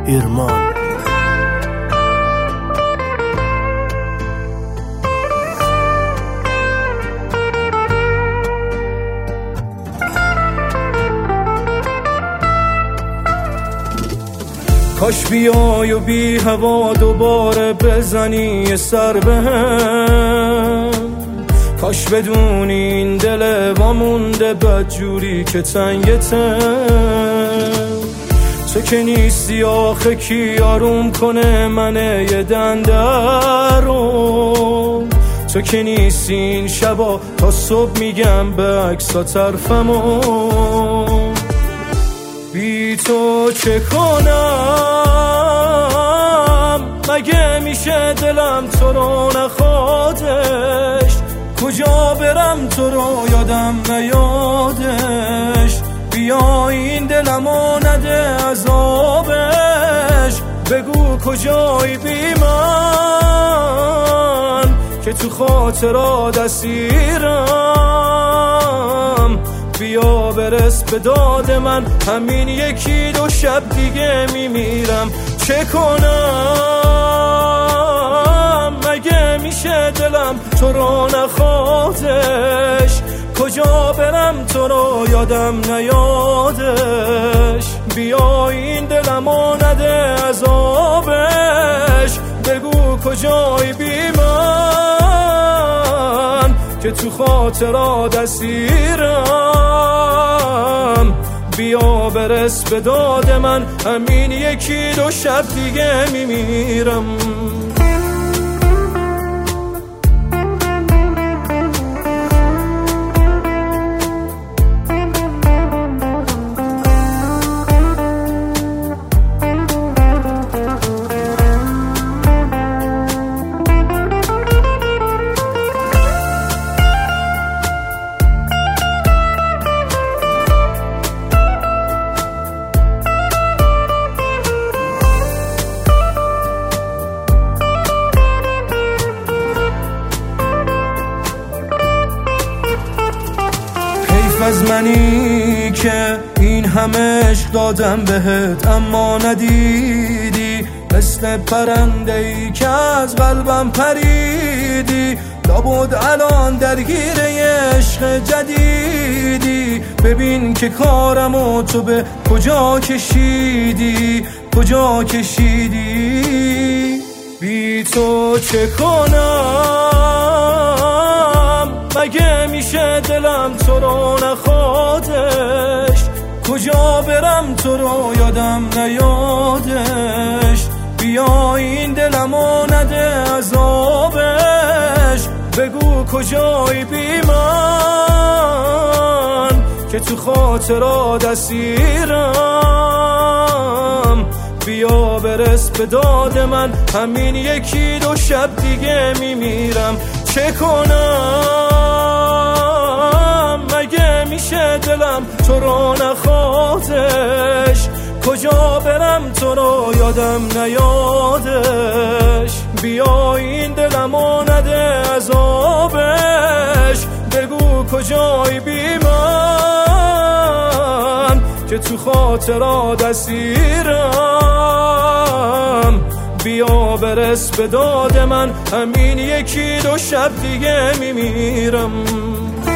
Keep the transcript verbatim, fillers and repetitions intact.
ایرمان. کاش بیای و بی هوا دوباره بزنی یه سر بهم، کاش بدونی این دل وامونده بدجوری که تنگتم. تو که نیستی آخه کی آروم کنه من یه دنده رو، تو که نیستی این شبا تا صبح میگم به عکسا طرفمو. بی تو چه کنم مگه میشه دلم تو رو نخوادش، کجا برم تو رو یادم نیادش. بیا این دلمو نده عذابش، بگو کجایی بی من که تو خاطرات اسیرم. بیا برس به داد من همین یکی دو شب دیگه میمیرم. چه کنم مگه میشه دلم تو رو نخوادش، کجا برم تو رو یادم نیادش. بیا این دلمو نده عذابش، بگو کجایی بی من که تو خاطرات اسیرم. بیا برس به داد من همین یکی دو شب دیگه میمیرم. از منی که این همه عشق دادم بهت اما ندیدی، مثل پرنده ای که از قلبم پریدی. لابد الان درگیر عشق جدیدی، ببین که کارمو تو به کجا کشیدی، کجا کشیدی. بی تو چه کنم مگه میشه دلم تو رو نخوادش، کجا برم تو رو یادم نیادش. بیا این دلمو نده عذابش، بگو کجایی بی من که تو خاطرات اسیرم. بیا برس به داد من همین یکی دو شب دیگه میمیرم. چه کنم مگه میشه دلم تو رو نخوادش، کجا برم تو رو یادم نیادش. بیا این دلمو نده عذابش، بگو کجایی بی من که تو خاطرات اسیرم. بیا برس به داد من همین یکی دو شب دیگه میمیرم.